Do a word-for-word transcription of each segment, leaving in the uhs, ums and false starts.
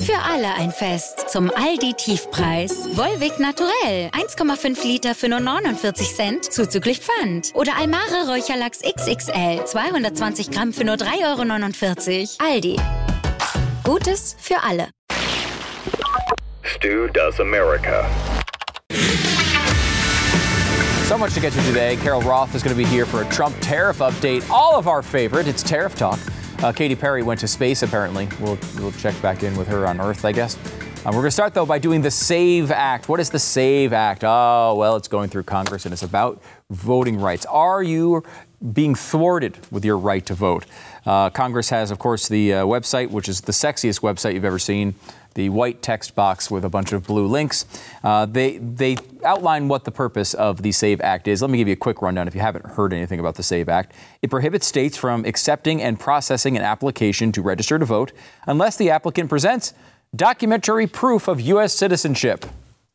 Für alle ein Fest. Zum Aldi-Tiefpreis. Volvic Naturell. eins Komma fünf Liter für nur neunundvierzig Cent. Zuzüglich Pfand. Oder Almare Räucherlachs X X L. zweihundertzwanzig Gramm für nur drei Euro neunundvierzig. Aldi. Gutes für alle. Stu Does America. So much to get to today. Carol Roth is going to be here for a Trump tariff update. All of our favorite. It's Tariff Talk. Uh, Katy Perry went to space, apparently. We'll, we'll check back in with her on Earth, I guess. Uh, we're going to start, though, by doing the SAVE Act. What is the SAVE Act? Oh, well, it's going through Congress, and it's about voting rights. Are you being thwarted with your right to vote? Uh, Congress has, of course, the uh, website, which is the sexiest website you've ever seen. The white text box with a bunch of blue links. Uh, they they outline what the purpose of the SAVE Act is. Let me give you a quick rundown if you haven't heard anything about the SAVE Act. It prohibits states from accepting and processing an application to register to vote unless the applicant presents documentary proof of U S citizenship.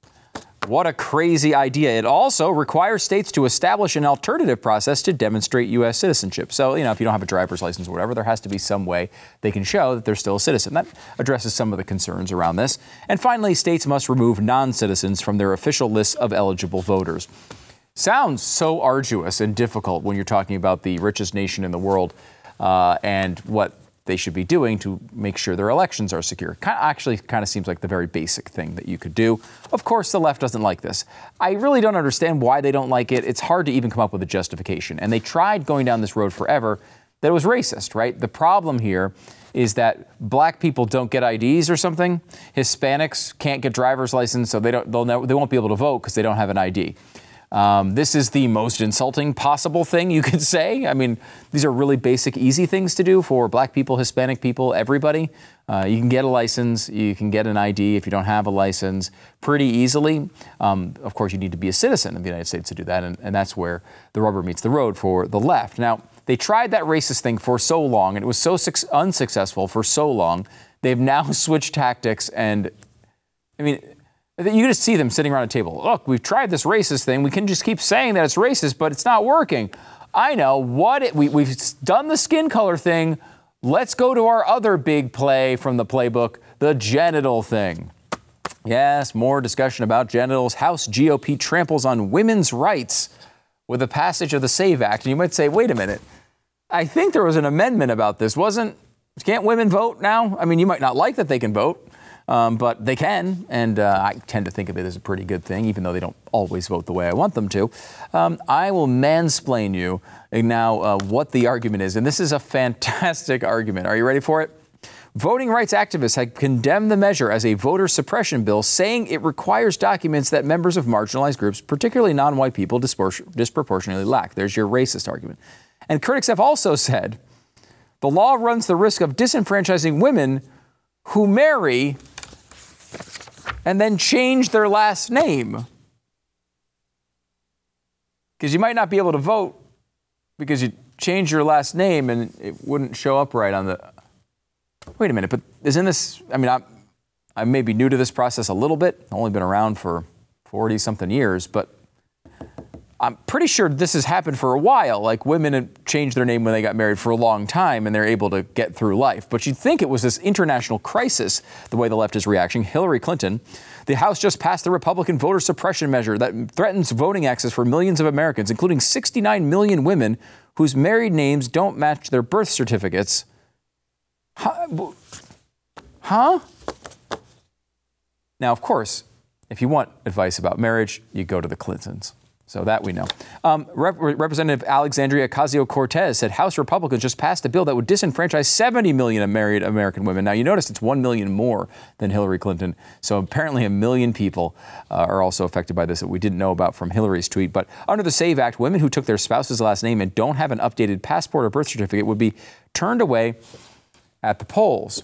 What a crazy idea. It also requires states to establish an alternative process to demonstrate U S citizenship. So, you know, if you don't have a driver's license or whatever, there has to be some way they can show that they're still a citizen. That addresses some of the concerns around this. And finally, states must remove non-citizens from their official lists of eligible voters. Sounds so arduous and difficult when you're talking about the richest nation in the world uh, and what they should be doing to make sure their elections are secure. Kind of, actually kind of seems like the very basic thing that you could do. Of course, the left doesn't like this. I really don't understand why they don't like it. It's hard to even come up with a justification. And they tried going down this road forever that it was racist, right? The problem here is that black people don't get I Ds or something. Hispanics can't get driver's license, so they don't, they'll never, they won't be able to vote because they don't have an I D. Um, this is the most insulting possible thing you could say. I mean, these are really basic, easy things to do for black people, Hispanic people, everybody. Uh, you can get a license. You can get an I D if you don't have a license pretty easily. Um, of course, you need to be a citizen of the United States to do that, and, and that's where the rubber meets the road for the left. Now, they tried that racist thing for so long, and it was so su- unsuccessful for so long, they've now switched tactics, and, I mean, you just see them sitting around a table. Look, we've tried this racist thing. We can just keep saying that it's racist, but it's not working. I know what it, we, we've done the skin color thing. Let's go to our other big play from the playbook, the genital thing. Yes, more discussion about genitals. House G O P tramples on women's rights with the passage of the SAVE Act. And you might say, wait a minute. I think there was an amendment about this, wasn't? Can't women vote now? I mean, you might not like that they can vote. Um, but they can, and uh, I tend to think of it as a pretty good thing, even though they don't always vote the way I want them to. Um, I will mansplain you now uh, what the argument is, and this is a fantastic argument. Are you ready for it? Voting rights activists have condemned the measure as a voter suppression bill, saying it requires documents that members of marginalized groups, particularly non-white people, dispor- disproportionately lack. There's your racist argument. And critics have also said the law runs the risk of disenfranchising women who marry and then change their last name. Because you might not be able to vote because you changed your last name and it wouldn't show up right on the... Wait a minute, but isn't this... I mean, I'm, I may be new to this process a little bit. I've only been around for forty-something years, but I'm pretty sure this has happened for a while. Like, women have changed their name when they got married for a long time, and they're able to get through life. But you'd think it was this international crisis, the way the left is reacting. Hillary Clinton, the House just passed the Republican voter suppression measure that threatens voting access for millions of Americans, including sixty-nine million women whose married names don't match their birth certificates. Huh? Huh? Now, of course, if you want advice about marriage, you go to the Clintons. So that we know. Um, Rep- Representative Alexandria Ocasio-Cortez said House Republicans just passed a bill that would disenfranchise seventy million married American women. Now, you notice it's one million more than Hillary Clinton. So apparently a million people uh, are also affected by this that we didn't know about from Hillary's tweet. But under the SAVE Act, women who took their spouse's last name and don't have an updated passport or birth certificate would be turned away at the polls.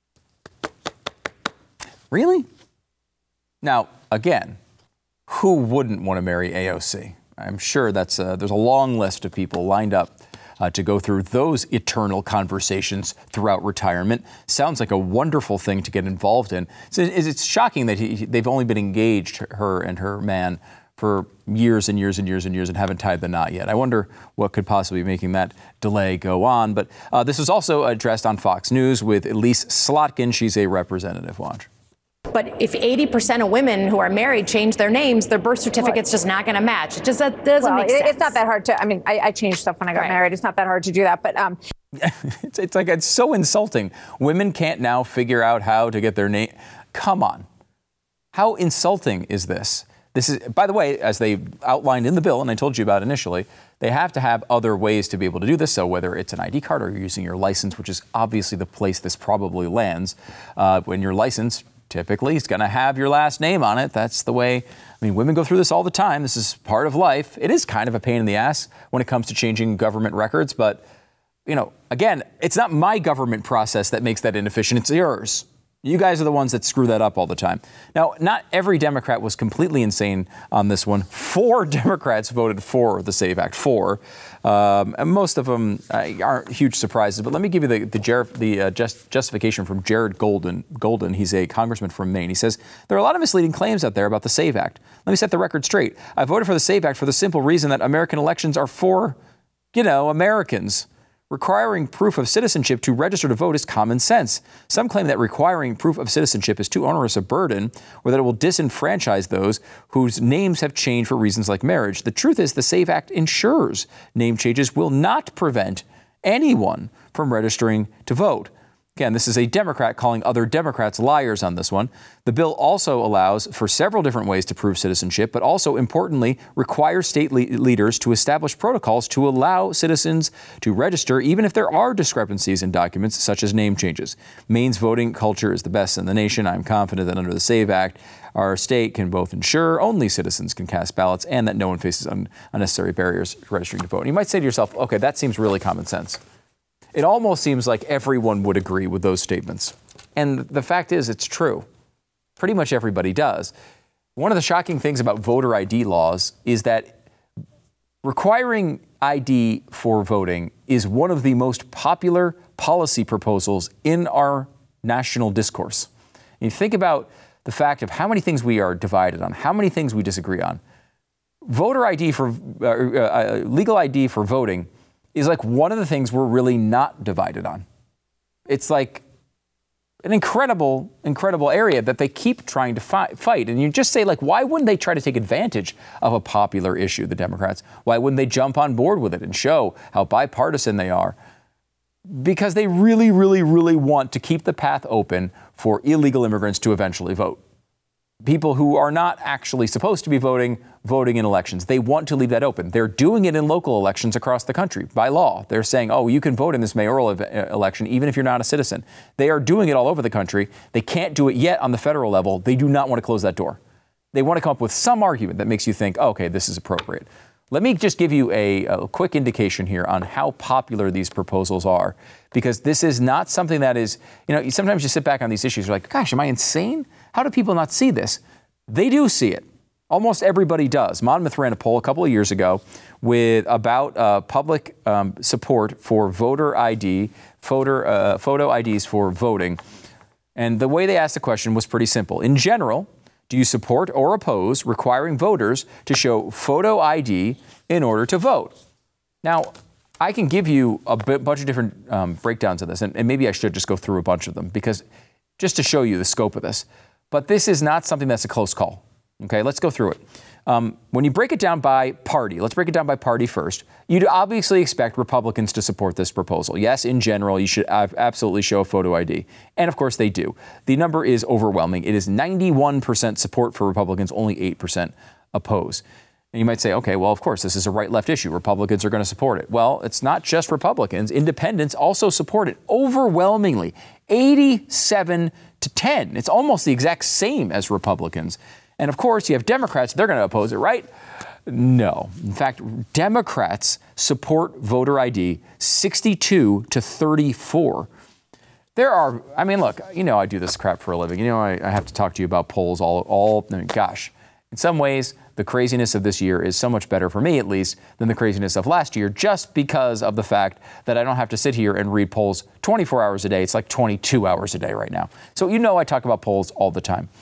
Really? Now, again, who wouldn't want to marry A O C? I'm sure that's a, there's a long list of people lined up uh, to go through those eternal conversations throughout retirement. Sounds like a wonderful thing to get involved in. So it's shocking that he, they've only been engaged, her and her man, for years and years and years and years and haven't tied the knot yet. I wonder what could possibly be making that delay go on. But uh, this was also addressed on Fox News with Elise Slotkin. She's a representative. Watch. But if eighty percent of women who are married change their names, their birth certificate's just not going to match. It just that doesn't well, make sense. It's not that hard to, I mean, I, I changed stuff when I got right. married. It's not that hard to do that. But um, it's, it's like, it's so insulting. Women can't now figure out how to get their name. Come on. How insulting is this? This is, by the way, as they outlined in the bill, and I told you about initially, they have to have other ways to be able to do this. So whether it's an I D card or you're using your license, which is obviously the place this probably lands, uh, when your license typically is going to have your last name on it. That's the way. I mean, women go through this all the time. This is part of life. It is kind of a pain in the ass when it comes to changing government records. But, you know, again, it's not my government process that makes that inefficient. It's yours. You guys are the ones that screw that up all the time. Now, not every Democrat was completely insane on this one. Four Democrats voted for the SAVE Act. Four. Um, and most of them uh, aren't huge surprises. But let me give you the the, Jer- the uh, just, justification from Jared Golden. Golden. He's a congressman from Maine. He says, there are a lot of misleading claims out there about the SAVE Act. Let me set the record straight. I voted for the SAVE Act for the simple reason that American elections are for, you know, Americans. Requiring proof of citizenship to register to vote is common sense. Some claim that requiring proof of citizenship is too onerous a burden or that it will disenfranchise those whose names have changed for reasons like marriage. The truth is the SAVE Act ensures name changes will not prevent anyone from registering to vote. Again, this is a Democrat calling other Democrats liars on this one. The bill also allows for several different ways to prove citizenship, but also importantly requires state le- leaders to establish protocols to allow citizens to register even if there are discrepancies in documents such as name changes. Maine's voting culture is the best in the nation. I'm confident that under the SAVE Act, our state can both ensure only citizens can cast ballots and that no one faces un- unnecessary barriers to registering to vote. And you might say to yourself, okay, that seems really common sense. It almost seems like everyone would agree with those statements. And the fact is, it's true. Pretty much everybody does. One of the shocking things about voter I D laws is that requiring I D for voting is one of the most popular policy proposals in our national discourse. And you think about the fact of how many things we are divided on, how many things we disagree on. Voter I D for, uh, uh, legal I D for voting is like one of the things we're really not divided on. It's like an incredible, incredible area that they keep trying to fi- fight. And you just say, like, why wouldn't they try to take advantage of a popular issue, the Democrats? Why wouldn't they jump on board with it and show how bipartisan they are? Because they really, really, really want to keep the path open for illegal immigrants to eventually vote. People who are not actually supposed to be voting, voting in elections. They want to leave that open. They're doing it in local elections across the country by law. They're saying, oh, you can vote in this mayoral ev- election even if you're not a citizen. They are doing it all over the country. They can't do it yet on the federal level. They do not want to close that door. They want to come up with some argument that makes you think, oh, okay, this is appropriate. Let me just give you a, a quick indication here on how popular these proposals are, because this is not something that is, you know, sometimes you sit back on these issues, you're like, gosh, am I insane? How do people not see this? They do see it. Almost everybody does. Monmouth ran a poll a couple of years ago with about uh, public um, support for voter I D, photo, uh, photo I Ds for voting. And the way they asked the question was pretty simple. In general, do you support or oppose requiring voters to show photo I D in order to vote? Now, I can give you a b- bunch of different um, breakdowns of this, and, and maybe I should just go through a bunch of them, because just to show you the scope of this. But this is not something that's a close call. Okay, let's go through it. Um, when you break it down by party, let's break it down by party first. You'd obviously expect Republicans to support this proposal. Yes, in general, you should absolutely show a photo I D. And of course they do. The number is overwhelming. It is ninety-one percent support for Republicans, only eight percent oppose. And you might say, okay, well, of course, this is a right-left issue. Republicans are going to support it. Well, it's not just Republicans. Independents also support it overwhelmingly, eighty-seven to ten. It's almost the exact same as Republicans. And of course, you have Democrats. They're going to oppose it, right? No. In fact, Democrats support voter I D sixty-two to thirty-four. There are, I mean, look, you know, I do this crap for a living. You know, I, I have to talk to you about polls all, all, I mean, gosh, in some ways, the craziness of this year is so much better for me, at least, than the craziness of last year, just because of the fact that I don't have to sit here and read polls twenty-four hours a day. It's like twenty-two hours a day right now. So, you know, I talk about polls all the time.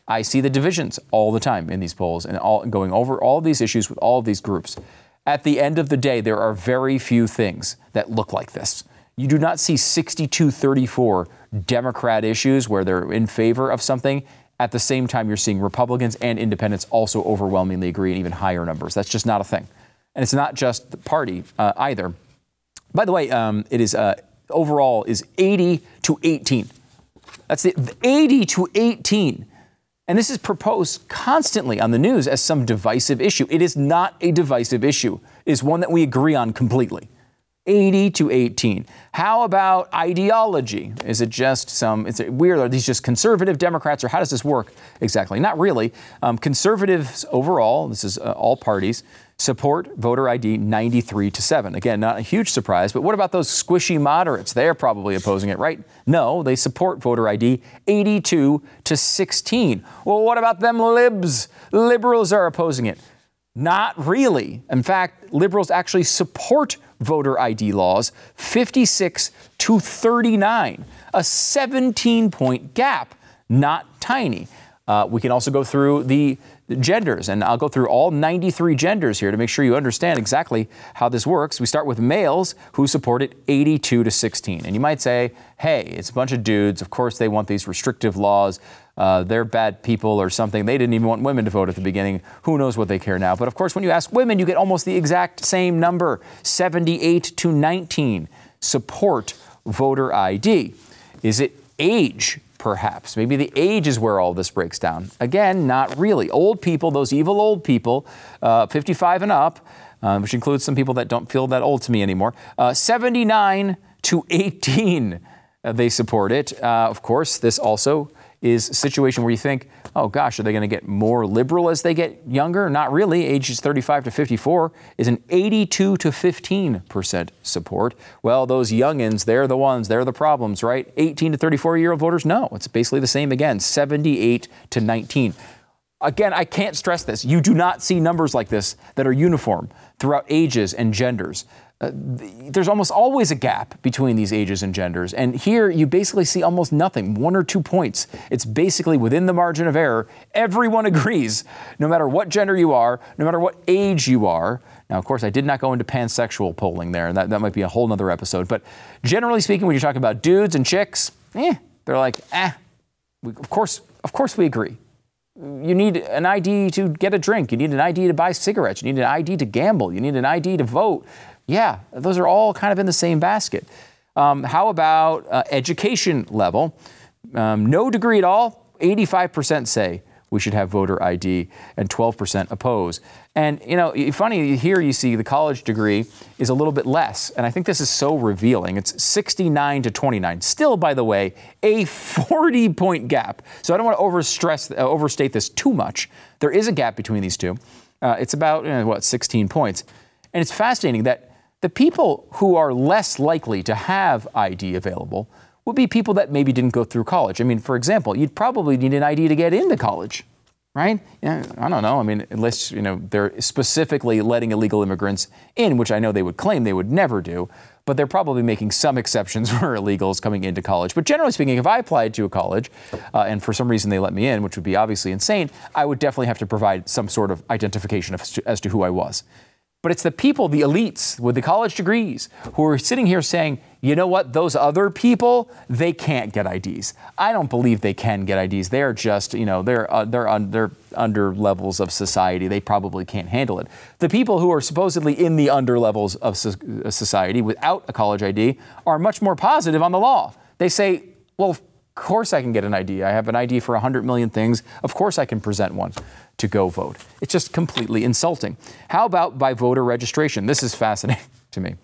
I see the divisions all the time in these polls and all, going over all of these issues with all of these groups. At the end of the day, there are very few things that look like this. You do not see sixty-two thirty-four Democrat issues where they're in favor of something. At the same time, you're seeing Republicans and independents also overwhelmingly agree in even higher numbers. That's just not a thing. And it's not just the party uh, either. By the way, um, it is uh, overall is eighty to eighteen. That's the eighty to eighteen. And this is proposed constantly on the news as some divisive issue. It is not a divisive issue. It is one that we agree on completely. eighty to eighteen. How about ideology? Is it just some, is it weird? Are these just conservative Democrats, or how does this work exactly? Not really. Um, conservatives overall, this is uh, all parties, support voter I D ninety-three to seven. Again, not a huge surprise, but what about those squishy moderates? They're probably opposing it, right? No, they support voter I D eighty-two to sixteen. Well, what about them libs? Liberals are opposing it. Not really. In fact, liberals actually support voter I D laws fifty-six to thirty-nine, a seventeen point gap, not tiny. Uh, we can also go through the genders, and I'll go through all ninety-three genders here to make sure you understand exactly how this works. We start with males who support it eighty-two to sixteen. And you might say, hey, it's a bunch of dudes. Of course, they want these restrictive laws. Uh, they're bad people or something. They didn't even want women to vote at the beginning. Who knows what they care now? But of course, when you ask women, you get almost the exact same number, seventy-eight to nineteen, support voter I D. Is it age? Perhaps. Maybe the age is where all this breaks down. Again, not really. Old people, those evil old people, uh, fifty-five and up, uh, which includes some people that don't feel that old to me anymore, uh, seventy-nine to eighteen, uh, they support it. Uh, of course, this also is a situation where you think, oh gosh, are they going to get more liberal as they get younger? Not really. Ages thirty-five to fifty-four is an eighty-two to fifteen percent support. Well, those youngins, they're the ones, they're the problems, right? eighteen to thirty-four-year-old voters, no. It's basically the same again, seventy-eight to nineteen. Again, I can't stress this. You do not see numbers like this that are uniform throughout ages and genders. Uh, there's almost always a gap between these ages and genders. And here you basically see almost nothing, one or two points. It's basically within the margin of error. Everyone agrees, no matter what gender you are, no matter what age you are. Now, of course, I did not go into pansexual polling there, and that, that might be a whole nother episode. But generally speaking, when you're talking about dudes and chicks, eh, they're like, eh, we, of course, of course we agree. You need an I D to get a drink. You need an I D to buy cigarettes. You need an I D to gamble. You need an I D to vote. Yeah, those are all kind of in the same basket. Um, how about uh, education level? Um, no degree at all. eighty-five percent say we should have voter I D and twelve percent oppose. And, you know, funny, here you see the college degree is a little bit less. And I think this is so revealing. It's sixty-nine to twenty-nine. Still, by the way, a forty point gap. So I don't want to overstress, uh, overstate this too much. There is a gap between these two. Uh, it's about, you know, what, sixteen points. And it's fascinating that the people who are less likely to have I D available would be people that maybe didn't go through college. I mean, for example, you'd probably need an I D to get into college, right? Yeah, I don't know. I mean, unless, you know, they're specifically letting illegal immigrants in, which I know they would claim they would never do, but they're probably making some exceptions for illegals coming into college. But generally speaking, if I applied to a college uh, and for some reason they let me in, which would be obviously insane, I would definitely have to provide some sort of identification as to, as to who I was. But it's the people, the elites with the college degrees who are sitting here saying, you know what, those other people, they can't get I Ds. I don't believe they can get I Ds. They're just, you know, they're uh, they're, un- they're under levels of society. They probably can't handle it. The people who are supposedly in the under levels of so- society without a college I D are much more positive on the law. They say, well, of course I can get an I D. I have an I D for one hundred million things. Of course I can present one to go vote. It's just completely insulting. How about by voter registration? This is fascinating to me.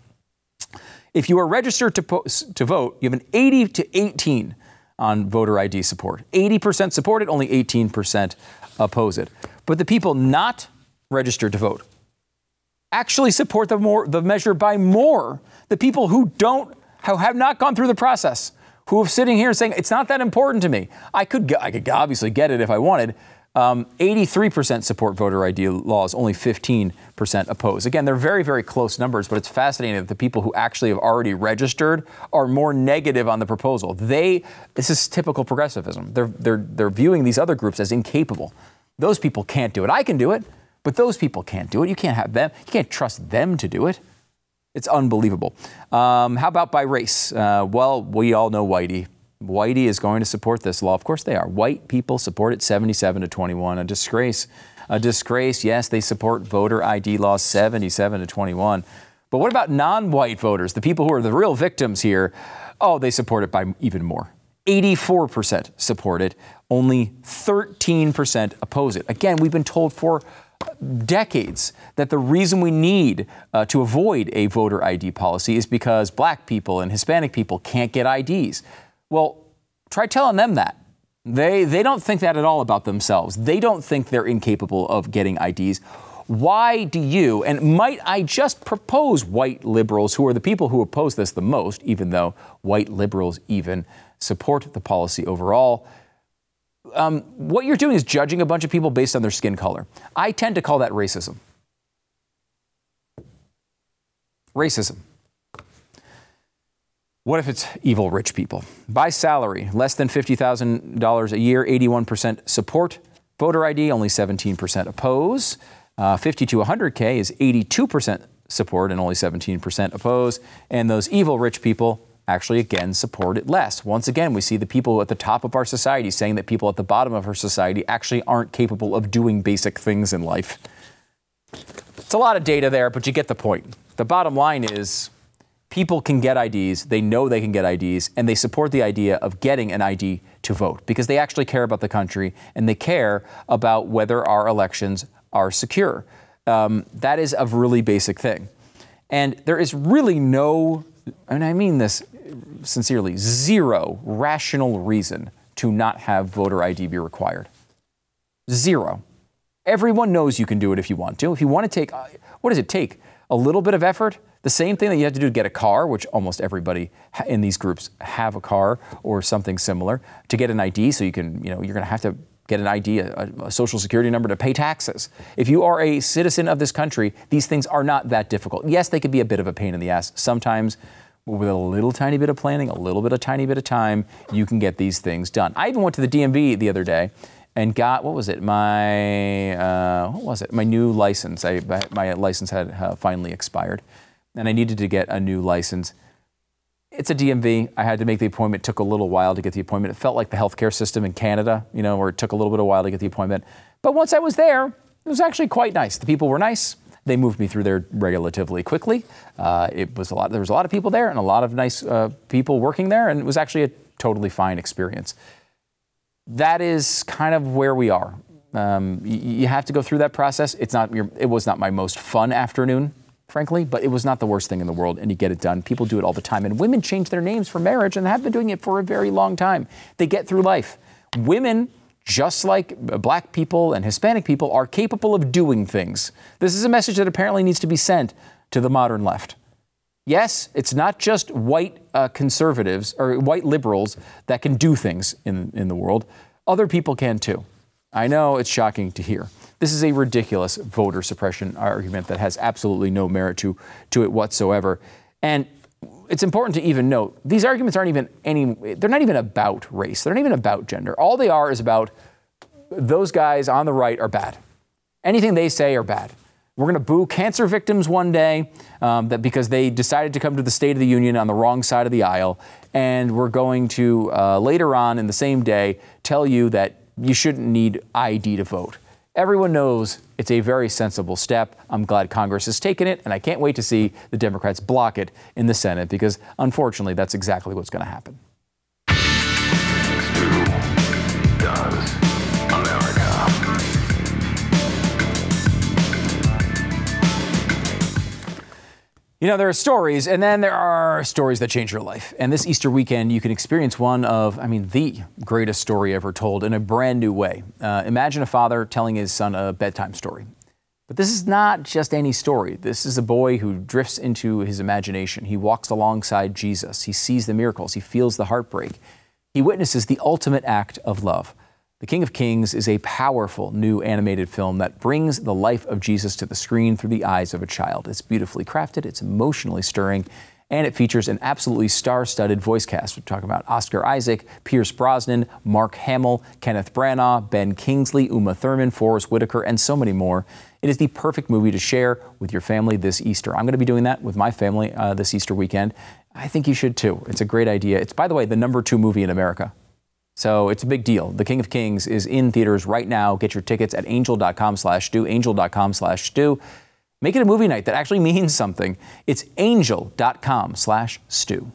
If you are registered to, po- to vote, you have an eighty to eighteen on voter I D support. eighty percent support it, only eighteen percent oppose it. But the people not registered to vote actually support the, more, the measure by more. The people who don't, who have not gone through the process, who are sitting here saying, it's not that important to me. I could, I could obviously get it if I wanted. Um, eighty-three percent support voter I D laws, only fifteen percent oppose. Again, they're very, very close numbers, but it's fascinating that the people who actually have already registered are more negative on the proposal. They, this is typical progressivism. They're, they're, they're viewing these other groups as incapable. Those people can't do it. I can do it, but those people can't do it. You can't have them. You can't trust them to do it. It's unbelievable. Um, how about by race? Uh, well, we all know Whitey. Whitey is going to support this law. Of course they are. White people support it seventy-seven to twenty-one. A disgrace. A disgrace. Yes, they support voter I D laws seventy-seven to twenty-one. But what about non-white voters, the people who are the real victims here? Oh, they support it by even more. eighty-four percent support it. Only thirteen percent oppose it. Again, we've been told for decades that the reason we need uh, to avoid a voter I D policy is because black people and Hispanic people can't get I Ds. Well, try telling them that. They they don't think that at all about themselves. They don't think they're incapable of getting I Ds. Why do you, and might I just propose white liberals, who are the people who oppose this the most, even though white liberals even support the policy overall, um, what you're doing is judging a bunch of people based on their skin color. I tend to call that racism. Racism. What if it's evil rich people? By salary, less than fifty thousand dollars a year, eighty-one percent support voter I D, only seventeen percent oppose. Uh, fifty to one hundred K is eighty-two percent support and only seventeen percent oppose. And those evil rich people actually, again, support it less. Once again, we see the people at the top of our society saying that people at the bottom of our society actually aren't capable of doing basic things in life. It's a lot of data there, but you get the point. The bottom line is, people can get I Ds, they know they can get I Ds, and they support the idea of getting an I D to vote because they actually care about the country and they care about whether our elections are secure. Um, that is a really basic thing. And there is really no, and I mean this sincerely, zero rational reason to not have voter I D be required. Zero. Everyone knows you can do it if you want to. If you want to take, what does it take? A little bit of effort? The same thing that you have to do to get a car, which almost everybody in these groups have a car or something similar, to get an I D, so you can, you know, you're going to have to get an I D, a, a social security number to pay taxes. If you are a citizen of this country, these things are not that difficult. Yes, they could be a bit of a pain in the ass. Sometimes, with a little tiny bit of planning, a little bit of tiny bit of time, you can get these things done. I even went to the D M V the other day and got, what was it, my, uh, what was it, my new license. I, my license had uh, finally expired, and I needed to get a new license. It's a D M V. I had to make the appointment. It took a little while to get the appointment. It felt like the healthcare system in Canada, you know, where it took a little bit of a while to get the appointment. But once I was there, it was actually quite nice. The people were nice. They moved me through there relatively quickly. Uh, it was a lot. There was a lot of people there and a lot of nice uh, people working there, and it was actually a totally fine experience. That is kind of where we are. Um, you, you have to go through that process. It's not. Your, it was not my most fun afternoon, frankly, but it was not the worst thing in the world, and you get it done. People do it all the time, and women change their names for marriage and have been doing it for a very long time. They get through life. Women, just like black people and Hispanic people, are capable of doing things. This is a message that apparently needs to be sent to the modern left. Yes, it's not just white uh, conservatives or white liberals that can do things in, in the world. Other people can too. I know it's shocking to hear. This is a ridiculous voter suppression argument that has absolutely no merit to, to it whatsoever. And it's important to even note, these arguments aren't even any, they're not even about race. They're not even about gender. All they are is about those guys on the right are bad. Anything they say are bad. We're going to boo cancer victims one day um, that because they decided to come to the State of the Union on the wrong side of the aisle. And we're going to uh, later on in the same day tell you that you shouldn't need I D to vote. Everyone knows it's a very sensible step. I'm glad Congress has taken it, and I can't wait to see the Democrats block it in the Senate because, unfortunately, that's exactly what's going to happen. Who does America? You know, there are stories, and then there are stories that change your life. And this Easter weekend, you can experience one of, I mean, the greatest story ever told in a brand new way. Uh, imagine a father telling his son a bedtime story. But this is not just any story. This is a boy who drifts into his imagination. He walks alongside Jesus. He sees the miracles. He feels the heartbreak. He witnesses the ultimate act of love. The King of Kings is a powerful new animated film that brings the life of Jesus to the screen through the eyes of a child. It's beautifully crafted, it's emotionally stirring, and it features an absolutely star-studded voice cast. We're talking about Oscar Isaac, Pierce Brosnan, Mark Hamill, Kenneth Branagh, Ben Kingsley, Uma Thurman, Forrest Whitaker, and so many more. It is the perfect movie to share with your family this Easter. I'm going to be doing that with my family uh, this Easter weekend. I think you should too. It's a great idea. It's, by the way, the number two movie in America. So it's a big deal. The King of Kings is in theaters right now. Get your tickets at angel.com slash Stu, angel.com slash Stu. Make it a movie night that actually means something. It's angel.com slash Stu.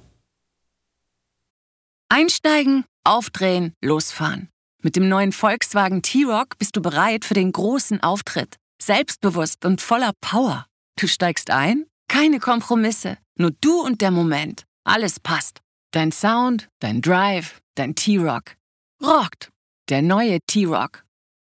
Einsteigen, aufdrehen, losfahren. Mit dem neuen Volkswagen T-Roc bist du bereit für den großen Auftritt. Selbstbewusst und voller Power. Du steigst ein? Keine Kompromisse. Nur du und der Moment. Alles passt. Dein Sound, dein Drive, dein T-Roc. Rockt. Der neue T-Roc.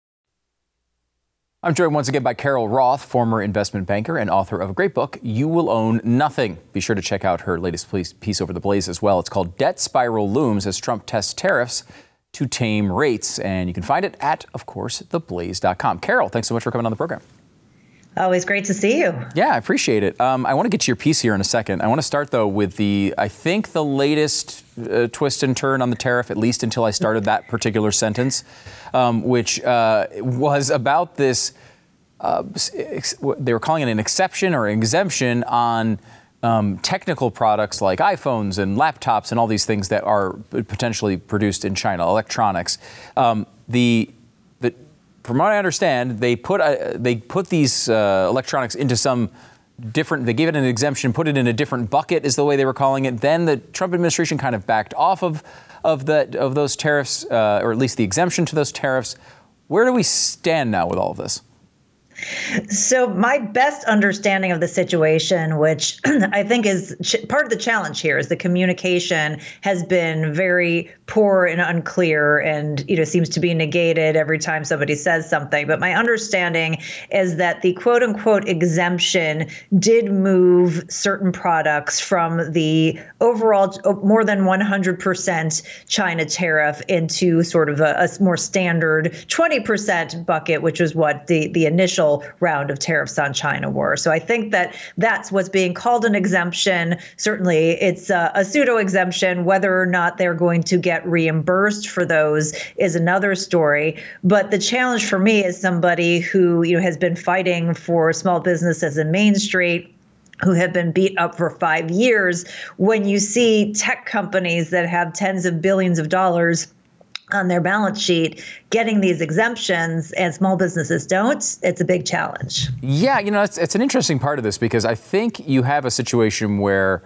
I'm joined once again by Carol Roth, former investment banker and author of a great book, You Will Own Nothing. Be sure to check out her latest piece over the Blaze as well. It's called Debt Spiral Looms as Trump Tests Tariffs to Tame Rates. And you can find it at, of course, the blaze dot com. Carol, thanks so much for coming on the program. Always great to see you. Yeah, I appreciate it. Um, I want to get to your piece here in a second. I want to start, though, with the, I think, the latest uh, twist and turn on the tariff, at least until I started that particular sentence, um, which uh, was about this, uh, ex- they were calling it an exception or an exemption on um, technical products like iPhones and laptops and all these things that are potentially produced in China, electronics. Um, the From what I understand, they put uh, they put these uh, electronics into some different, they gave it an exemption, put it in a different bucket is the way they were calling it. Then the Trump administration kind of backed off of of that of those tariffs, uh, or at least the exemption to those tariffs. Where do we stand now with all of this? So my best understanding of the situation, which I think is ch- part of the challenge here, is the communication has been very poor and unclear and, you know, seems to be negated every time somebody says something. But my understanding is that the quote unquote exemption did move certain products from the overall more than one hundred percent China tariff into sort of a, a more standard twenty percent bucket, which was what the, the initial round of tariffs on China were. So I think that that's what's being called an exemption. Certainly, it's a, a pseudo exemption. Whether or not they're going to get reimbursed for those is another story. But the challenge for me as somebody who, you know, has been fighting for small businesses in Main Street, who have been beat up for five years, when you see tech companies that have tens of billions of dollars on their balance sheet getting these exemptions and small businesses don't, it's a big challenge. Yeah, you know, it's, it's an interesting part of this because I think you have a situation where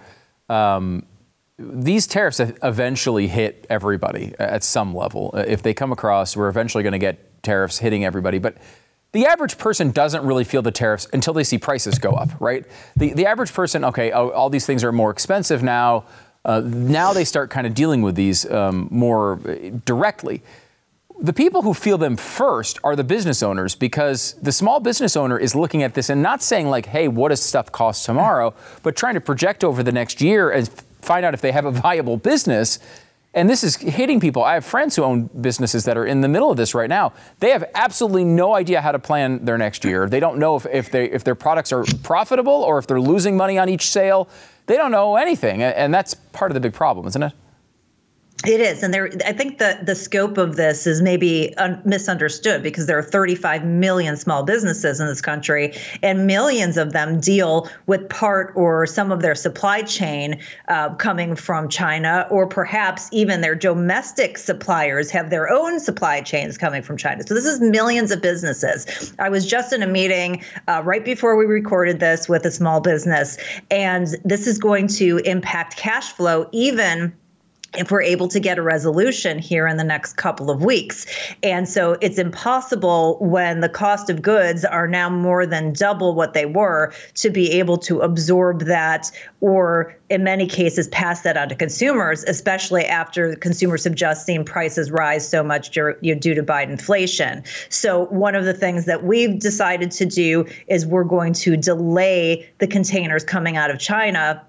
um, these tariffs eventually hit everybody at some level. If they come across, we're eventually going to get tariffs hitting everybody. But the average person doesn't really feel the tariffs until they see prices go up, right? The, the average person, okay, oh, all these things are more expensive now. Uh, now they start kind of dealing with these um, more directly. The people who feel them first are the business owners, because the small business owner is looking at this and not saying like, hey, what does stuff cost tomorrow, but trying to project over the next year and find out if they have a viable business. And this is hitting people. I have friends who own businesses that are in the middle of this right now. They have absolutely no idea how to plan their next year. They don't know if, if, they, if their products are profitable or if they're losing money on each sale. They don't know anything, and that's part of the big problem, isn't it? It is. And there, I think the, the scope of this is maybe un- misunderstood because there are thirty-five million small businesses in this country, and millions of them deal with part or some of their supply chain uh, coming from China, or perhaps even their domestic suppliers have their own supply chains coming from China. So this is millions of businesses. I was just in a meeting uh, right before we recorded this with a small business, and this is going to impact cash flow even if we're able to get a resolution here in the next couple of weeks. And so it's impossible when the cost of goods are now more than double what they were to be able to absorb that, or in many cases pass that on to consumers, especially after consumers have just seen prices rise so much due, you know, due to Biden inflation. So one of the things that we've decided to do is we're going to delay the containers coming out of China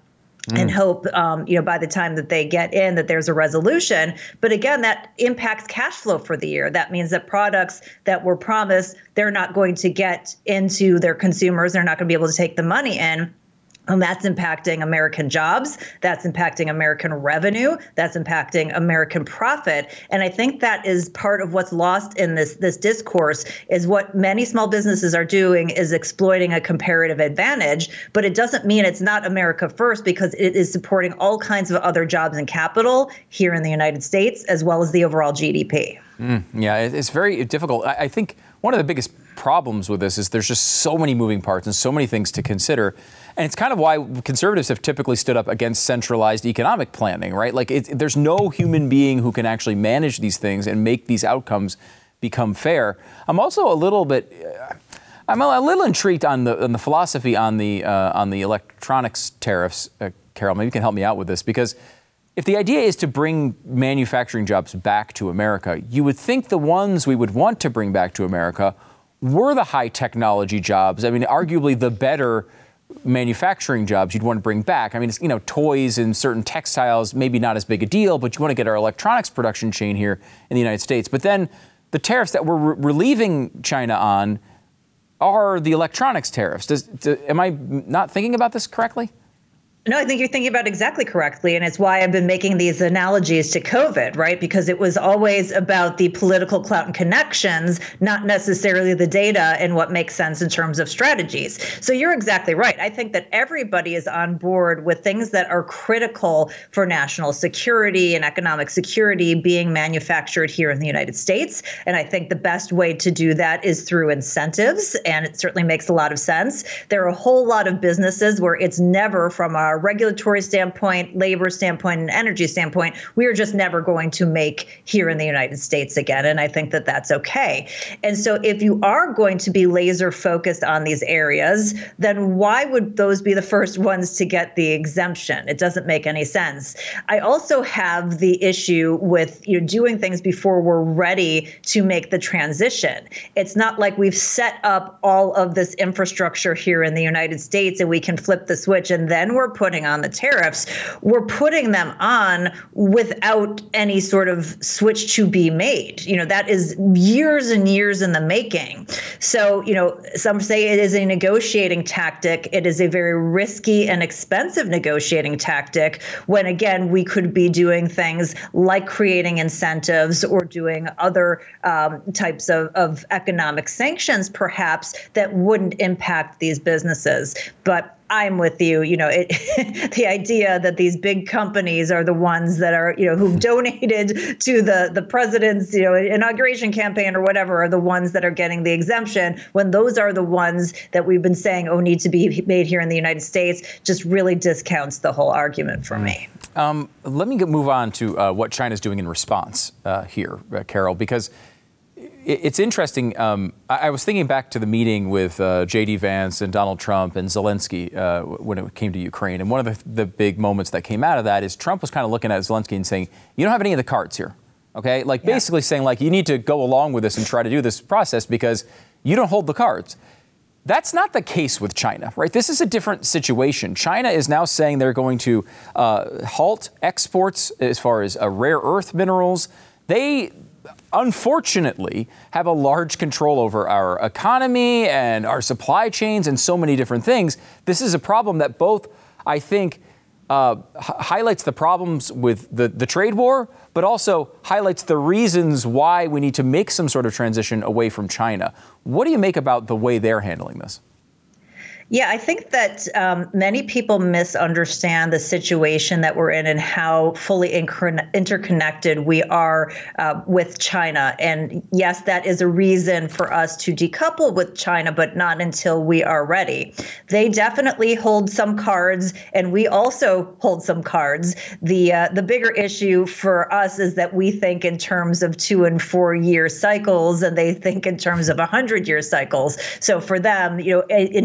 Mm. And hope, um, you know, by the time that they get in, that there's a resolution. But again, that impacts cash flow for the year. That means that products that were promised, they're not going to get into their consumers. They're not going to be able to take the money in. And that's impacting American jobs. That's impacting American revenue. That's impacting American profit. And I think that is part of what's lost in this, this discourse is what many small businesses are doing is exploiting a comparative advantage. But it doesn't mean it's not America first because it is supporting all kinds of other jobs and capital here in the United States, as well as the overall G D P. Mm, yeah, it's very difficult. I, I think one of the biggest problems with this is there's just so many moving parts and so many things to consider. And it's kind of why conservatives have typically stood up against centralized economic planning, right? Like it, there's no human being who can actually manage these things and make these outcomes become fair. I'm also a little bit, uh, I'm a, a little intrigued on the on the philosophy on the uh, on the electronics tariffs. Uh, Carol, maybe you can help me out with this, because if the idea is to bring manufacturing jobs back to America, you would think the ones we would want to bring back to America were the high technology jobs. I mean, arguably the better manufacturing jobs you'd want to bring back. I mean, it's, you know, toys and certain textiles, maybe not as big a deal, but you want to get our electronics production chain here in the United States. But then the tariffs that we're re- relieving China on are the electronics tariffs. Does, do, am I not thinking about this correctly? No, I think you're thinking about it exactly correctly. And it's why I've been making these analogies to COVID, right? Because it was always about the political clout and connections, not necessarily the data and what makes sense in terms of strategies. So you're exactly right. I think that everybody is on board with things that are critical for national security and economic security being manufactured here in the United States. And I think the best way to do that is through incentives. And it certainly makes a lot of sense. There are a whole lot of businesses where it's never from a regulatory standpoint, labor standpoint, and energy standpoint, we are just never going to make here in the United States again. And I think that that's okay. And so if you are going to be laser focused on these areas, then why would those be the first ones to get the exemption? It doesn't make any sense. I also have the issue with, you know, doing things before we're ready to make the transition. It's not like we've set up all of this infrastructure here in the United States and we can flip the switch and then we're putting on the tariffs. We're putting them on without any sort of switch to be made. You know, that is years and years in the making. So, you know, some say it is a negotiating tactic. It is a very risky and expensive negotiating tactic when, again, we could be doing things like creating incentives or doing other um, types of, of economic sanctions, perhaps, that wouldn't impact these businesses. But I'm with you. You know, it, the idea that these big companies are the ones that are, you know, who've donated to the, the president's, you know, inauguration campaign or whatever are the ones that are getting the exemption, when those are the ones that we've been saying, oh, need to be made here in the United States, just really discounts the whole argument for me. Um, let me move on to uh, what China's doing in response uh, here, uh, Carol, because it's interesting. Um, I was thinking back to the meeting with uh, J D Vance and Donald Trump and Zelensky uh, when it came to Ukraine. And one of the, the big moments that came out of that is Trump was kind of looking at Zelensky and saying, you don't have any of the cards here. OK, like yeah. basically saying, like, you need to go along with this and try to do this process because you don't hold the cards. That's not the case with China, right? This is a different situation. China is now saying they're going to uh, halt exports as far as uh, rare earth minerals. They unfortunately have a large control over our economy and our supply chains and so many different things. This is a problem that both, I think, uh, h- highlights the problems with the, the trade war, but also highlights the reasons why we need to make some sort of transition away from China. What do you make about the way they're handling this? Yeah, I think that um, many people misunderstand the situation that we're in and how fully inc- interconnected we are uh, with China. And yes, that is a reason for us to decouple with China, but not until we are ready. They definitely hold some cards, and we also hold some cards. The uh, the bigger issue for us is that we think in terms of two and four year cycles, and they think in terms of a hundred year cycles. So for them, you know, in,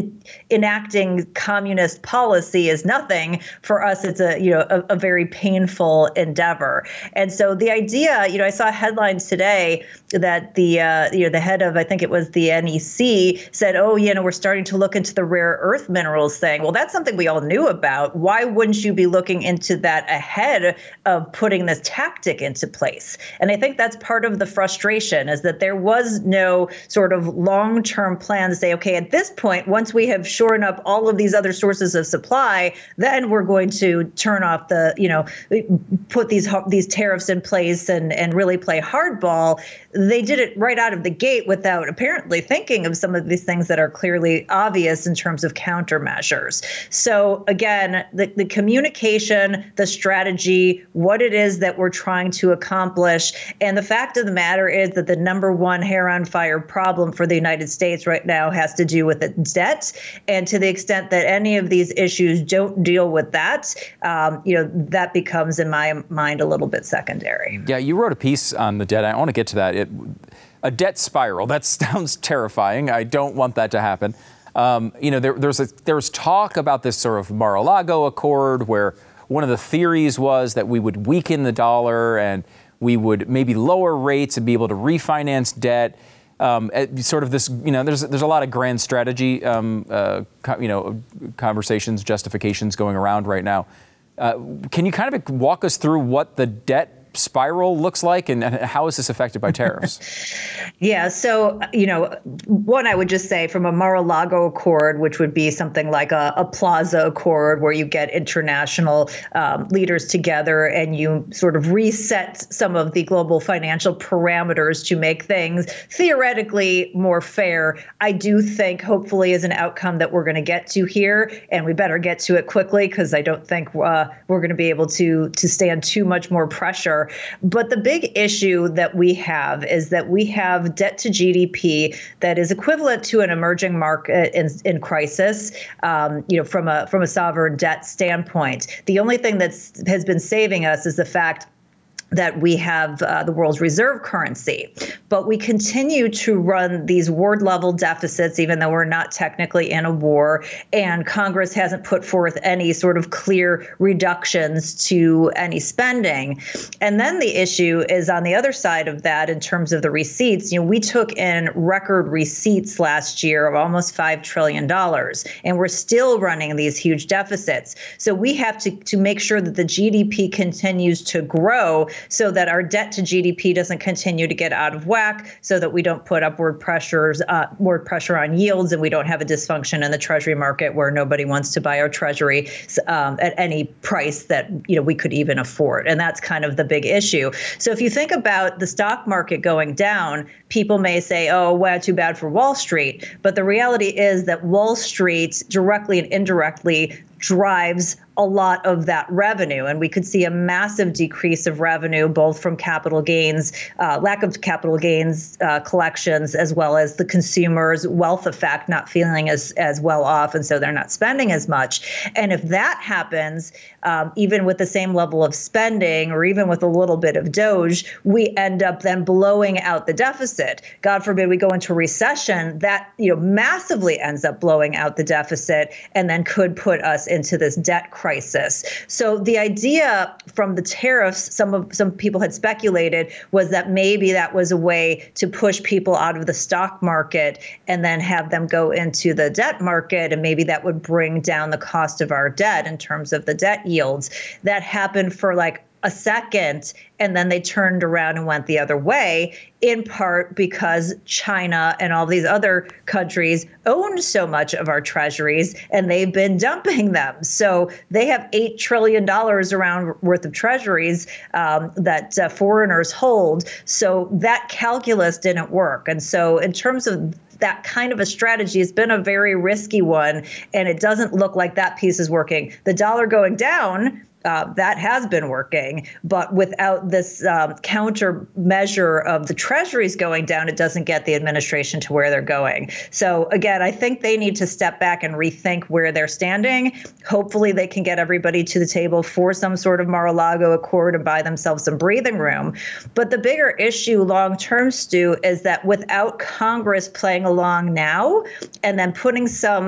enacting communist policy is nothing. For us, it's a, you know, a, a very painful endeavor. And so the idea, you know, I saw headlines today that the, uh, you know, the head of, I think it was the N E C said, oh, you know, we're starting to look into the rare earth minerals thing. Well, that's something we all knew about. Why wouldn't you be looking into that ahead of putting this tactic into place? And I think that's part of the frustration, is that there was no sort of long-term plan to say, okay, at this point, once we have shored up all of these other sources of supply, then we're going to turn off the, you know, put these these tariffs in place and, and really play hardball. They did it right out of the gate without apparently thinking of some of these things that are clearly obvious in terms of countermeasures. So again, the, the communication, the strategy, what it is that we're trying to accomplish. And the fact of the matter is that the number one hair on fire problem for the United States right now has to do with its debt. And to the extent that any of these issues don't deal with that, um, you know, that becomes, in my mind, a little bit secondary. Yeah, you wrote a piece on the debt. I want to get to that. It, a debt spiral, that sounds terrifying. I don't want that to happen. Um, you know, there, there's a, there's talk about this sort of Mar-a-Lago Accord, where one of the theories was that we would weaken the dollar and we would maybe lower rates and be able to refinance debt. Um, sort of this, you know, there's there's a lot of grand strategy, um, uh, co- you know, conversations, justifications going around right now. Uh, can you kind of walk us through what the debt spiral looks like, and how is this affected by tariffs? Yeah. So, you know, one, I would just say from a Mar-a-Lago Accord, which would be something like a, a Plaza Accord, where you get international um, leaders together and you sort of reset some of the global financial parameters to make things theoretically more fair. I do think hopefully is an outcome that we're going to get to here, and we better get to it quickly, because I don't think uh, we're going to be able to to stand too much more pressure. But the big issue that we have is that we have debt to G D P that is equivalent to an emerging market in, in crisis, um, you know, from a from a sovereign debt standpoint. The only thing that's has been saving us is the fact that we have uh, the world's reserve currency. But we continue to run these ward-level deficits, even though we're not technically in a war, and Congress hasn't put forth any sort of clear reductions to any spending. And then the issue is on the other side of that, in terms of the receipts. You know, we took in record receipts last year of almost five trillion dollars, and we're still running these huge deficits. So we have to, to make sure that the G D P continues to grow, so that our debt to G D P doesn't continue to get out of whack, so that we don't put upward pressures, uh, upward pressure on yields, and we don't have a dysfunction in the treasury market where nobody wants to buy our treasury um, at any price that, you know, we could even afford. And that's kind of the big issue. So if you think about the stock market going down, people may say, oh, well, too bad for Wall Street. But the reality is that Wall Street directly and indirectly drives a lot of that revenue. And we could see a massive decrease of revenue, both from capital gains, uh, lack of capital gains uh, collections, as well as the consumer's wealth effect not feeling as, as well off. And so they're not spending as much. And if that happens, um, even with the same level of spending, or even with a little bit of Doge, we end up then blowing out the deficit. God forbid we go into a recession, that, you know, massively ends up blowing out the deficit, and then could put us into this debt crisis. So the idea from the tariffs, some of some people had speculated, was that maybe that was a way to push people out of the stock market and then have them go into the debt market, and maybe that would bring down the cost of our debt in terms of the debt yields. That happened for like a second, and then they turned around and went the other way, in part because China and all these other countries own so much of our treasuries, and they've been dumping them. So they have eight trillion dollars around worth of treasuries um, that uh, foreigners hold. So that calculus didn't work. And so in terms of that kind of a strategy, has been a very risky one, and it doesn't look like that piece is working. The dollar going down, Uh, that has been working, but without this um, countermeasure of the treasuries going down, it doesn't get the administration to where they're going. So again, I think they need to step back and rethink where they're standing. Hopefully they can get everybody to the table for some sort of Mar-a-Lago Accord and buy themselves some breathing room. But the bigger issue long-term, Stu, is that without Congress playing along now and then putting some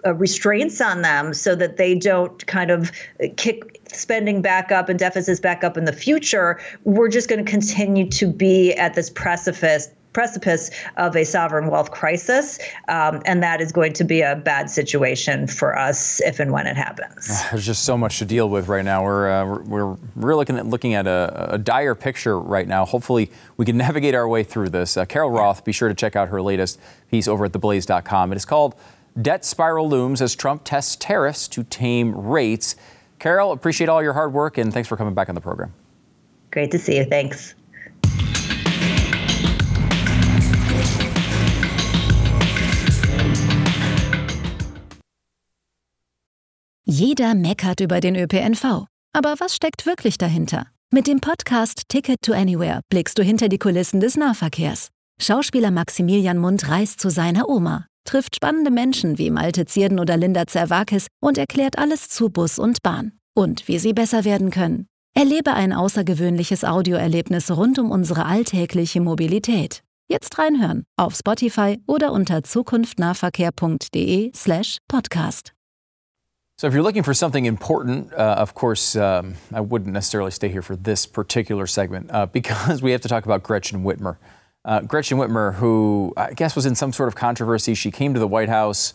uh, restraints on them so that they don't kind of kick spending back up and deficits back up in the future, we're just going to continue to be at this precipice precipice of a sovereign wealth crisis. Um, and that is going to be a bad situation for us if and when it happens. There's just so much to deal with right now. We're uh, we're, we're looking at looking at a, a dire picture right now. Hopefully we can navigate our way through this. Uh, Carol Roth, be sure to check out her latest piece over at the blaze dot com. It is called Debt Spiral Looms as Trump Tests Tariffs to Tame Rates. Carol, appreciate all your hard work and thanks for coming back on the program. Great to see you. Thanks. Jeder meckert über den Ö P N V. Aber was steckt wirklich dahinter? Mit dem Podcast Ticket to Anywhere blickst du hinter die Kulissen des Nahverkehrs. Schauspieler Maximilian Mund reist zu seiner Oma, trifft spannende Menschen wie Malte Zierden oder Linda Zerwakis und erklärt alles zu Bus und Bahn. Und wie sie besser werden können. Erlebe ein außergewöhnliches Audioerlebnis rund um unsere alltägliche Mobilität. Jetzt reinhören auf Spotify oder unter zukunftnahverkehr.de slash podcast. So if you're looking for something important, uh, of course, um, I wouldn't necessarily stay here for this particular segment uh, because we have to talk about Gretchen Whitmer. Uh, Gretchen Whitmer, who I guess was in some sort of controversy. She came to the White House.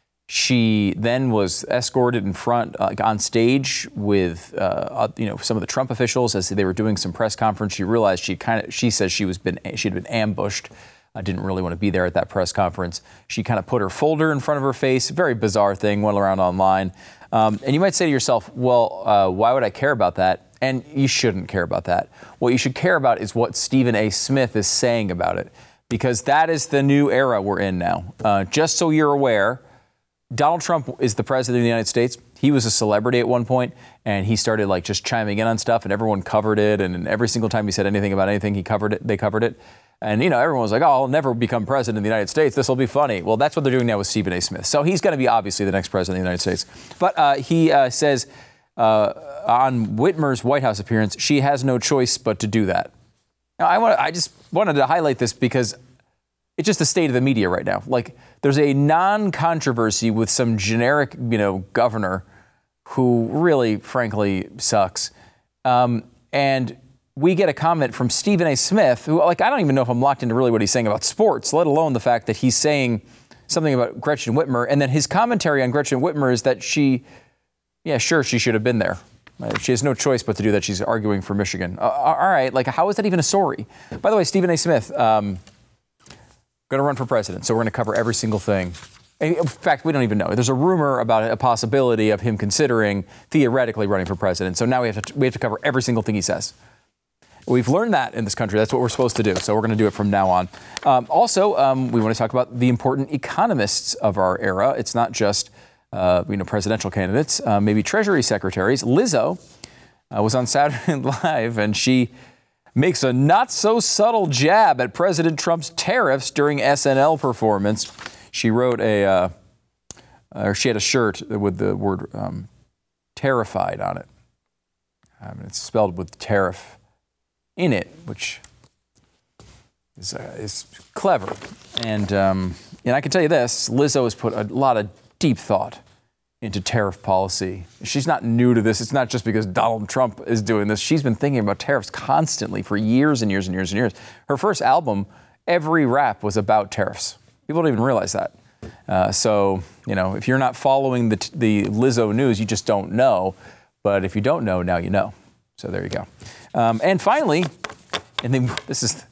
She then was escorted in front, uh, on stage with, uh, you know, some of the Trump officials as they were doing some press conference. She realized she kind of, she says she was been, she'd been ambushed. I didn't really want to be there at that press conference. She kind of put her folder in front of her face. Very bizarre thing, went around online. Um, and you might say to yourself, well, uh, why would I care about that? And you shouldn't care about that. What you should care about is what Stephen A. Smith is saying about it, because that is the new era we're in now. Uh, just so you're aware, Donald Trump is the president of the United States. He was a celebrity at one point, and he started like just chiming in on stuff, and everyone covered it. And every single time he said anything about anything, he covered it. They covered it. And, you know, everyone was like, oh, I'll never become president of the United States. This will be funny. Well, that's what they're doing now with Stephen A. Smith. So he's going to be obviously the next president of the United States. But uh, he uh, says uh, on Whitmer's White House appearance, she has no choice but to do that. Now, I want I just wanted to highlight this because it's just the state of the media right now. Like, there's a non-controversy with some generic, you know, governor who really, frankly, sucks. Um, and we get a comment from Stephen A. Smith, who, like, I don't even know if I'm locked into really what he's saying about sports, let alone the fact that he's saying something about Gretchen Whitmer. And then his commentary on Gretchen Whitmer is that she, yeah, sure, she should have been there. She has no choice but to do that. She's arguing for Michigan. Uh, all right, like, how is that even a story? By the way, Stephen A. Smith, um, going to run for president, so we're going to cover every single thing. In fact, we don't even know. There's a rumor about a possibility of him considering theoretically running for president. So now we have to we have to cover every single thing he says. We've learned that in this country. That's what we're supposed to do. So we're going to do it from now on. Um, also, um, we want to talk about the important economists of our era. It's not just uh, you know presidential candidates, uh, maybe Treasury secretaries. Lizzo uh, was on Saturday Night Live, and she makes a not so subtle jab at President Trump's tariffs during S N L performance. She wrote a, uh, or she had a shirt with the word um, terrified on it. Um, it's spelled with tariff in it, which is, uh, is clever. And, um, and I can tell you this, Lizzo has put a lot of deep thought into tariff policy. She's not new to this. It's not just because Donald Trump is doing this. She's been thinking about tariffs constantly for years and years and years and years. Her first album, every rap was about tariffs. People don't even realize that. Uh, so, you know, if you're not following the, the Lizzo news, you just don't know. But if you don't know, now you know. So there you go. Um, and finally, and then this is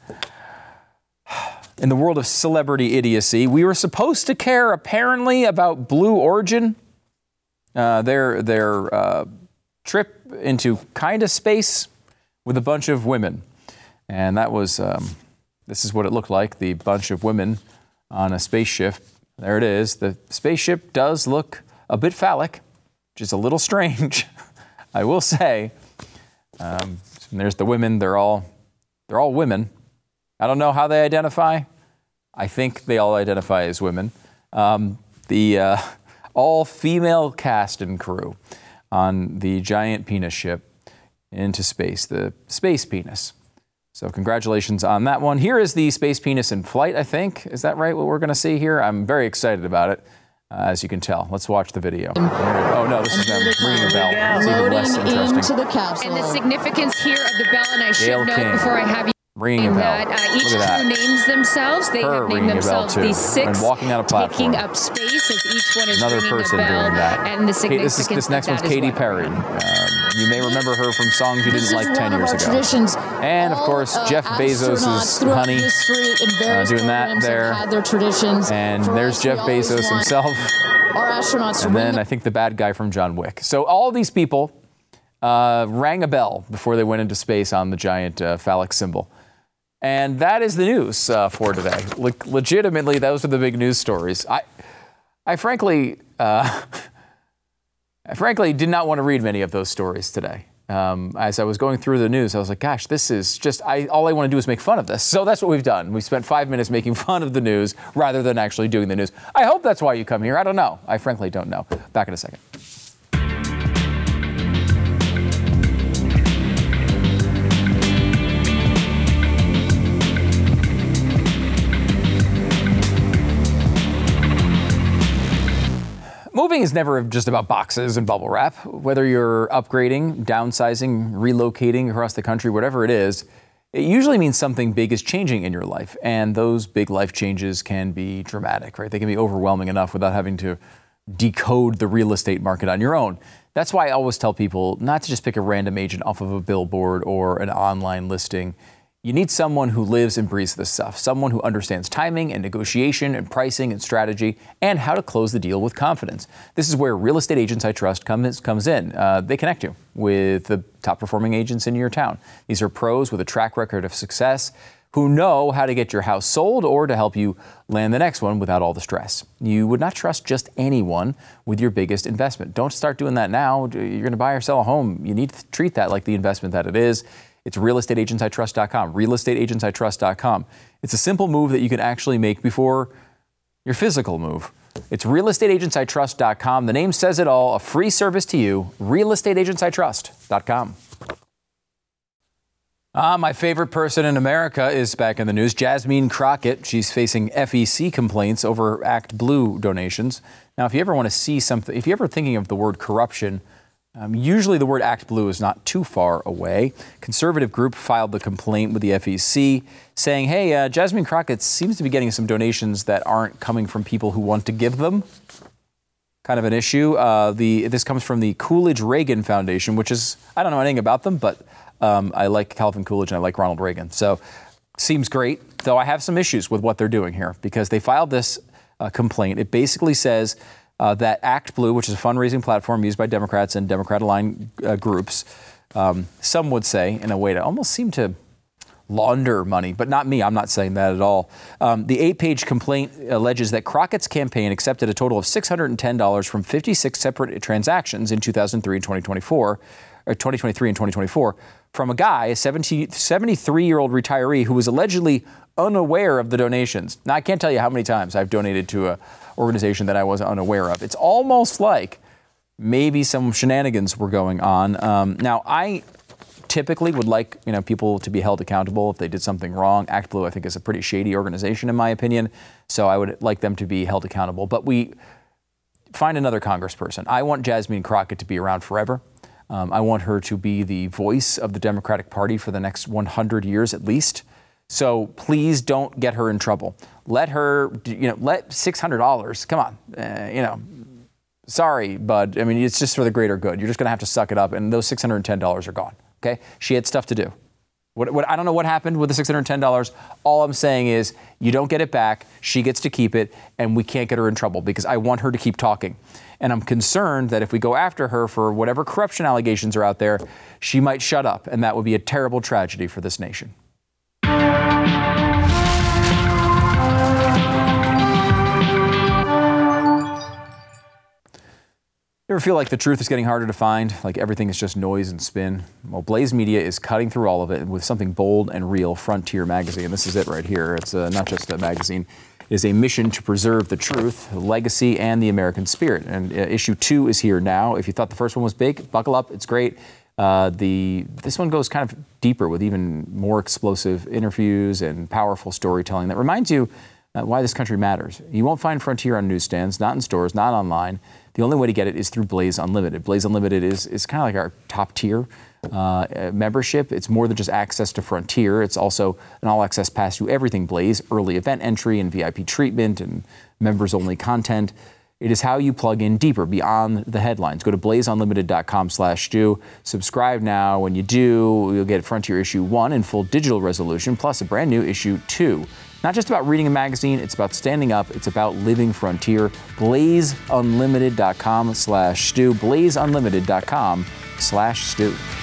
in the world of celebrity idiocy, we were supposed to care apparently about Blue Origin, uh, their their uh, trip into kind of space with a bunch of women, and that was um, this is what it looked like: the bunch of women on a spaceship. There it is. The spaceship does look a bit phallic, which is a little strange, I will say. Um, and there's the women. They're all they're all women. I don't know how they identify. I think they all identify as women. Um, the uh, all-female cast and crew on the giant penis ship into space, the Space Penis. So congratulations on that one. Here is the Space Penis in flight, I think. Is that right, what we're going to see here? I'm very excited about it. uh, as you can tell. Let's watch the video. Oh, no, this is them ringing a bell. It's even less interesting. Into the capsule. And the significance here of the bell, and I should Gayle note King. before I have you Ringing a bell. that uh, each Look at that. crew names themselves. They Her have named ringing a bell, themselves too. these six, And walking out a platform. taking up space as each one is Another ringing person a bell. doing that. And the Hey, significance this, is, this next of one's that as Katy well. Perry. Um, you may remember her from songs you This didn't is like ten one of years our ago. traditions. And of All, course, uh, Jeff astronauts Bezos' throughout honey history in uh, various doing that programs there. have had their traditions. And For there's us, Jeff we always Bezos want himself. Our astronauts to And ring then the I think the bad guy from John Wick. So all these people uh, rang a bell before they went into space on the giant uh, phallic symbol. And that is the news uh, for today. Le- legitimately, those are the big news stories. I, I frankly, uh, I frankly did not want to read many of those stories today. Um, as I was going through the news, I was like, gosh, this is just, I, all I want to do is make fun of this. So that's what we've done. We spent five minutes making fun of the news rather than actually doing the news. I hope that's why you come here. I don't know. I frankly don't know. Back in a second. Moving is never just about boxes and bubble wrap. Whether you're upgrading, downsizing, relocating across the country, whatever it is, it usually means something big is changing in your life. And those big life changes can be dramatic, right? They can be overwhelming enough without having to decode the real estate market on your own. That's why I always tell people not to just pick a random agent off of a billboard or an online listing. You need someone who lives and breathes this stuff, someone who understands timing and negotiation and pricing and strategy and how to close the deal with confidence. This is where Real Estate Agents I Trust comes, comes in. Uh, they connect you with the top performing agents in your town. These are pros with a track record of success who know how to get your house sold or to help you land the next one without all the stress. You would not trust just anyone with your biggest investment. Don't start doing that now. You're going to buy or sell a home. You need to treat that like the investment that it is. It's real estate agents I trust dot com, real estate agents I trust dot com. It's a simple move that you can actually make before your physical move. It's real estate agents I trust dot com. The name says it all, a free service to you, real estate agents I trust dot com. Ah, my favorite person in America is back in the news, Jasmine Crockett. She's facing F E C complaints over Act Blue donations. Now, if you ever want to see something, if you're ever thinking of the word corruption, Um, usually the word Act Blue is not too far away. Conservative group filed the complaint with the F E C saying, hey, uh, Jasmine Crockett seems to be getting some donations that aren't coming from people who want to give them. Kind of an issue. Uh, the This comes from the Coolidge Reagan Foundation, which is, I don't know anything about them, but um, I like Calvin Coolidge and I like Ronald Reagan. So seems great, though I have some issues with what they're doing here because they filed this uh, complaint. It basically says Uh, that Act Blue, which is a fundraising platform used by Democrats and Democrat-aligned uh, groups, um, some would say, in a way to almost seem to launder money, but not me. I'm not saying that at all. Um, the eight-page complaint alleges that Crockett's campaign accepted a total of six hundred ten dollars from fifty-six separate transactions in two thousand three and twenty twenty-four, or twenty twenty-three and twenty twenty-four, from a guy, a seventy-three-year-old retiree who was allegedly unaware of the donations. Now, I can't tell you how many times I've donated to a organization that I wasn't unaware of. It's almost like maybe some shenanigans were going on. Um, now, I typically would like, you know, people to be held accountable if they did something wrong. Act Blue, I think, is a pretty shady organization, in my opinion. So I would like them to be held accountable. But we find another congressperson. I want Jasmine Crockett to be around forever. Um, I want her to be the voice of the Democratic Party for the next one hundred years at least. So please don't get her in trouble. Let her, you know, let six hundred dollars, come on, uh, you know, sorry, bud. I mean, it's just for the greater good. You're just going to have to suck it up, and those six hundred ten dollars are gone, okay? She had stuff to do. What, what, I don't know what happened with the six hundred ten dollars. All I'm saying is you don't get it back. She gets to keep it, and we can't get her in trouble because I want her to keep talking. And I'm concerned that if we go after her for whatever corruption allegations are out there, she might shut up, and that would be a terrible tragedy for this nation. You ever feel like the truth is getting harder to find, like everything is just noise and spin? Well, Blaze Media is cutting through all of it with something bold and real, Frontier Magazine. This is it right here. It's uh, not just a magazine. It is a mission to preserve the truth, legacy, and the American spirit. And uh, issue two is here now. If you thought the first one was big, buckle up. It's great. Uh, the this one goes kind of deeper with even more explosive interviews and powerful storytelling that reminds you uh, why this country matters. You won't find Frontier on newsstands, not in stores, not online. The only way to get it is through Blaze Unlimited. Blaze Unlimited is, is kind of like our top tier uh, membership. It's more than just access to Frontier. It's also an all-access pass to everything Blaze, early event entry and V I P treatment and members-only content. It is how you plug in deeper beyond the headlines. Go to blazeunlimited.com slash Stu. Subscribe now. When you do, you'll get Frontier issue one in full digital resolution, plus a brand new issue two. Not just about reading a magazine, it's about standing up. It's about living Frontier. blazeunlimited.com slash Stu. blazeunlimited.com slash Stu.